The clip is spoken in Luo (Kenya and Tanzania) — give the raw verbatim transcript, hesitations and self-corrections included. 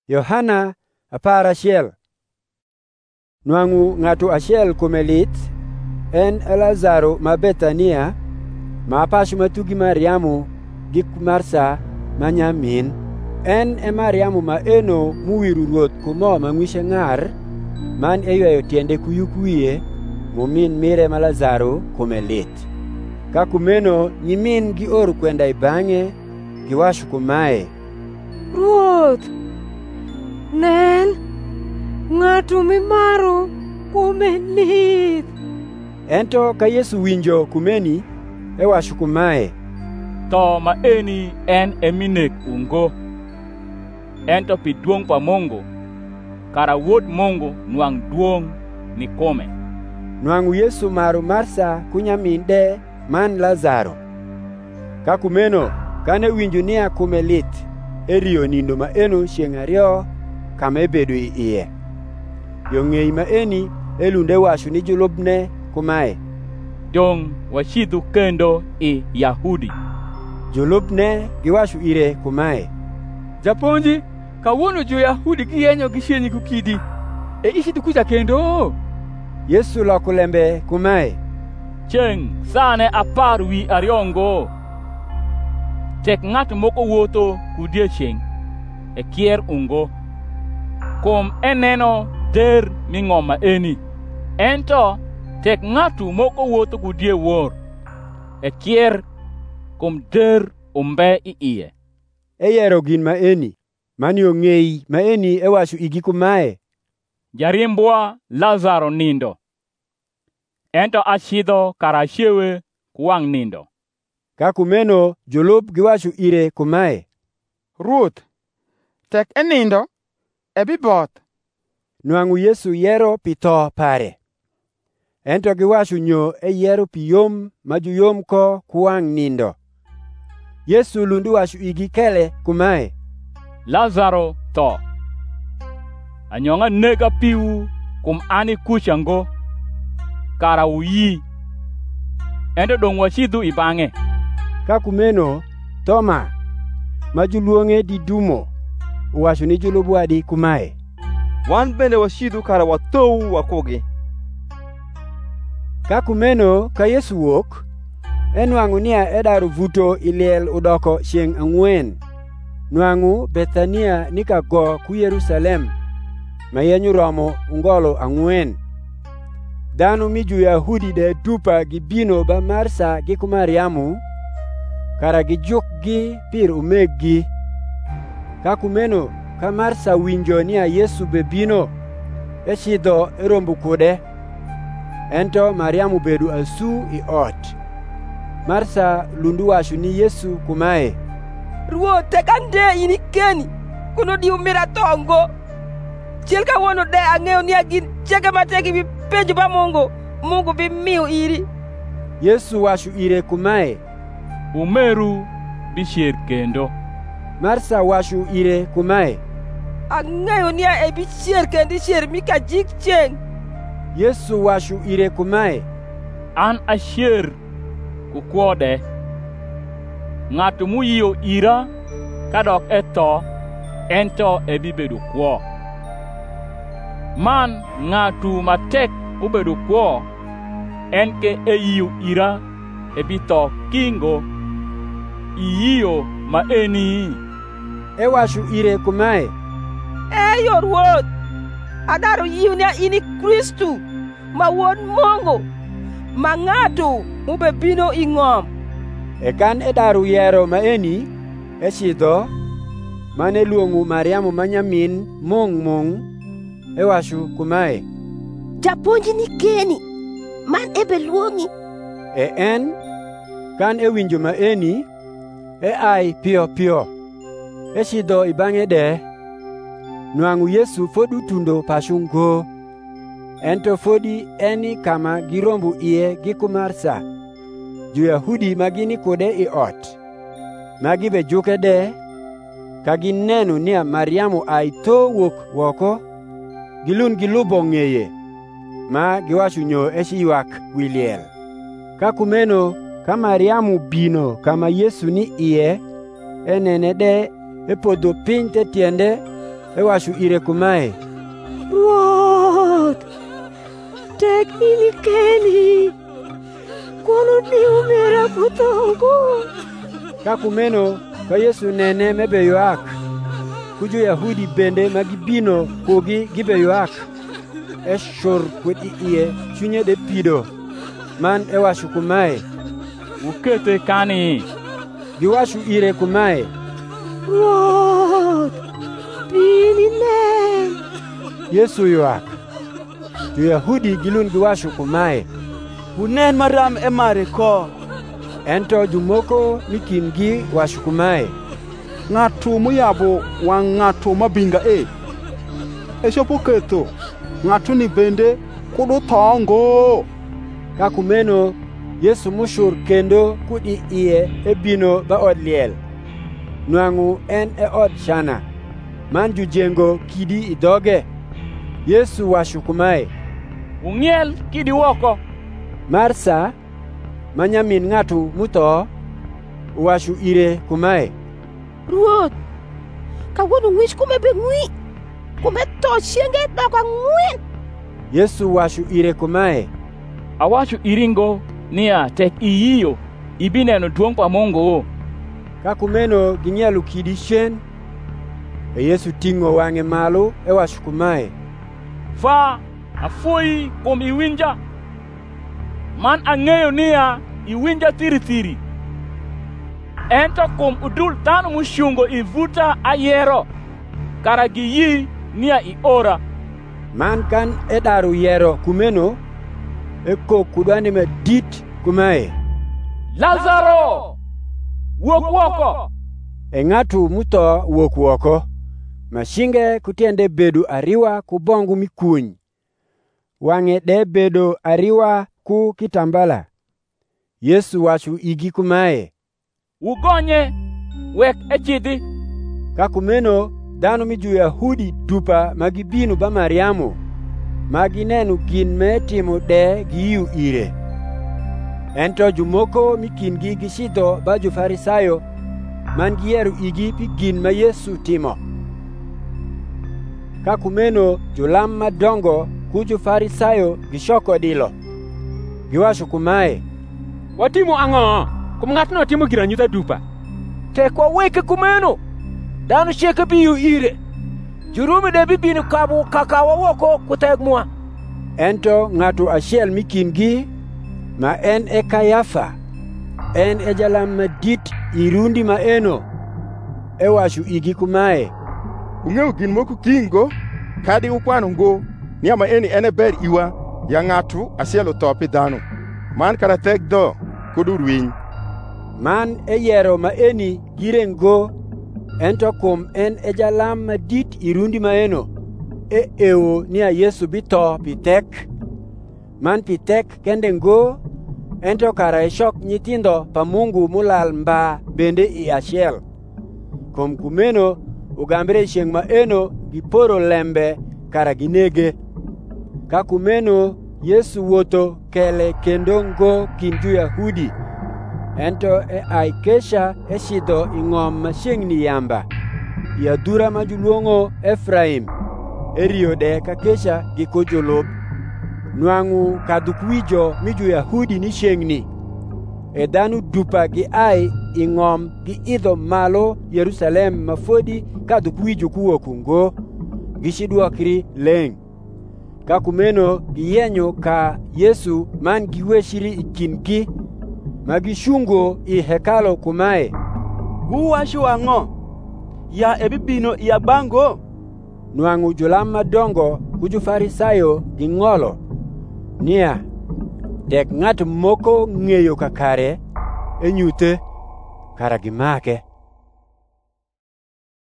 Yohana apar achiel. Nwang'u ng'ato achiel kuome lit, en Lazaro ma Bethania, ma pacho matugi Mariamu gi Marsa ma nyamin. En e Mariamu ma eno muwiru Ruoth kumo mang'wishe ng'ar, man eyweyo tiende kuyuk wiye, momin mire ma Lazaro kuome lit. Ka kumeno nyimin gi or kwenda ibang'e, giwacho kumae, Ruoth, nen, ng'ato mimaro kuome lit. Ento ka Yesu winjo kumeni, ewacho kumae, To ma eni en eminek ungo. Ento pi duong' pa Mungu, kara Wuod Mungu nwang' duong' ni kume. Nwang'u Yesu maru Marsa kunyamin de man Lazaro. Ka kumeno kane winjo niya kume lit, eriyo nindo ma eno chiengʼ ariyo kama ebedo iye. Yo ng'ei ma eni elunde wacho ni julubne kumae, Dong wachidhu kendo i Yahudi. Julubne giwacho ire kumae, Japonji, kawuono jo-Yahudi giyenyo gishenyi kukidi, e ichidho kucha kendo? Yesu loko lembe kumae, Cheng' sane apar wi ariongo. Tek ng'at moko wuotho kudiechieng' e kier ungo, kum eneno der ming'om ma eni. Ento tek ng'atu moko wuotho kudie wor, e kier kum der umbe i iye. Eyero gin ma eni, mani ong'ei ma eni ewacho igi kumae, Jarimbwa Lazaro nindo, ento achidho kara achiewe kuwang' nindo. Ka kumeno jolup giwacho ire kumae, Ruoth, tek enindo ebi both. Nwang'u Yesu yero pi tho pare. Ento giwacho nyo eyiero pi yom ma juyom ko kuwang' nindo. Yesu lundu wacho igi kele kumae, Lazaro tho. Anyong'a nega piu kum ani kuchango, kara uyi. Ento dong wachidhu ibang'e. Ka kumeno Toma, ma juluong'e Didumo, owacho ni julup wadi kumae, Wan bende wachidhu kara wathou wakugi. Ka kumeno ka Yesu wuok, enwang'u niya edaro vuto iliel udoko chiengʼ ang'wen. Nwang'u Bethania nika go ku Yerusalem, ma yenyu romo ungolo ang'wen. Dhano mi jo-Yahudi de dupa gibino ba Marsa gi ku Mariamu, kara gijuk gi pir umeg-gi. Ka kumeno ka Marsa winjo niya Yesu be bino, echidho erombo kude. Ento Mariamu bedo asu i ot. Marsa lundu wacho ni Yesu kumae, Ruoth, tek ande ini keni, kuno di umira tongo. Chiel kawuono de ang'eyo ni agin cheke mateki bi penjo ba Mungu, Mungu bi miyo iri. Yesu wacho ire kumae, Umeru bisher kendo. Marsa wacho ire kumae, Ang'eyo ni ebi chier kendi chier mika jik chieng'. Yesu wacho ire kumae, An asher kukwode. Ng'ato muyiyo ira kadok e tho, ento ebi bedo kwo. Man ng'atu matek ubedo kwo, en ke eyiyo ira ebi tho kingo. Iyiyo ma eni. Ewacho ire kumae, Eyo Ruoth, adaro yiyo ni ini Kristu, ma wuod Mungu, ma ng'ato mube bino ing'om. Ekan edaro yero ma eni, echidho, mane luong'u Mariamu ma nyamin mung' mung', ewacho kumae, Japonji ni keni, man ebe luongi. E en, kan ewinjo ma eni, e ai piyo piyo, echidho ibang'e de. Nwang'u Yesu fodu tundo pashungo. Ento fodi eni kama girombo iye gi ku Marsa. Jo-Yahudi ma gini kude i ot, ma gibe juke de, ka gineno niya Mariamu ai tho wuok woko, gilun gilubo ng'eye, ma giwacho nyo echi ywak wi liel. Ka kumeno ka Mariamu bino kama Yesu ni iye, enene de epodho piny te tiende, ewacho ire kumae, Ruoth, tek ini keni, kono di umera kutongo. Ka kumeno ka Yesu nene mebe ywak, kujo Yahudi bende magibino kugi gibe ywak, eshur kwet iye chunye de pido, man ewacho kumae, ukete kani. Giwacho ire kumae, Ruoth, bini nen. Yesu ywak. Jo-Yahudi gilun giwacho kumae, unen maram e mare ko. Ento jumoko mikingi wacho kumae, ng'ato moyabo wang' ng'ato mabinga e. Echopo ketho ng'ato ni bende kudu tongo. Ka kumeno Yesu mushur kendo kudi iye ebino ba od liel. Nwang'u en e od Shana, man jujengo kidi idoge. Yesu wacho kumae, ung'iel kidi woko. Marsa, manyamin ng'atu muto, wacho ire kumae, Ruoth, kawuono ng'wich kume be ng'wi, kume to chienge doko ang'wen. Yesu wacho ire kumae, awacho iringo niya tek iyiyo ibineno duong' pa Mungu. Ka kumeno ging'ielo kidi chien, e Yesu ting'o wang'e malo ewacho kumae, Fa, afuyi kum iwinja. Man ang'eyo niya iwinja thiri thiri. Ento kum udul dhano mushungo ivuta ayero, kara giyi niya iora. Man kan edaro yero kumeno, eko kudwani medit kumae, Lazaro, wuok woko. E ng'atu muto wuok woko, mashinge kutiende bedo ariwa kubongu mikuny. Wang'e de bedo ariwa ku kitambala. Yesu wacho igi kumae, ugonye, wek echidhi. Ka kumeno dhano mi jo-Yahudi dupa magibino ba Mariamu, magineno gin me timo de giyu ire. Ento jomoko mikingi gisidho ba jo-Farisayo, man giero igi pi gin ma Yesu timo. Ka kumeno jolam madongo ku jo-Farisayo gishoko dilo. Giwacho kumae, watimo ang'o? Kum ng'atno timo giranyitha dupa. Tek waweke kumeno, dhano cheke biyo ire. Jurumi de bibino kabu kaka wawoko kutek mwa. Ento ng'ato achiel mikingi, ma en e Kayafa, en e jalam madit irundi ma eno, ewacho igi kumae, ung'eyo gin moko kingo, kadi ukwano ngo, niya ma eni ene ber iwa, ya ng'atu achiel otho dhano, man kara tek dho kudur winy. Man e yero ma eni girengo, ento kum en e jalam madit irundi ma eno, e ewo niya Yesu bitho pitek. Man pitek kende ngo, ento kara eshok nyithindo pa Mungu mulal mba bende i achiel. Kum kumeno ugambire chieng' ma eno giporo lembe kara ginege. Ka kumeno Yesu wuotho kele kendo ngo kin jo-Yahudi, ento e ai kesha esidho ing'om machiegni yamba, i adhura ma joluong'o Efraim, erio de ka kesha gi kojolob. Nwang'u kadhuk wijo mi jo-Yahudi ni chieng'ni, e dhano dupa gi ai ing'om gi idho malo Yerusalem mafodi kadhuk wijo kuwuok ngo, gichidwokri leng'. Ka kumeno giyenyo ka Yesu man giwechri i kindgi, ma gichungo i hekalo kumae, uwacho ang'o? Ya ebibino ya bango? Nwang'u jolam madongo ku jo-Farisayo ging'olo niya, tek ng'at moko ng'eyo kakare enyuthe, kara gimake.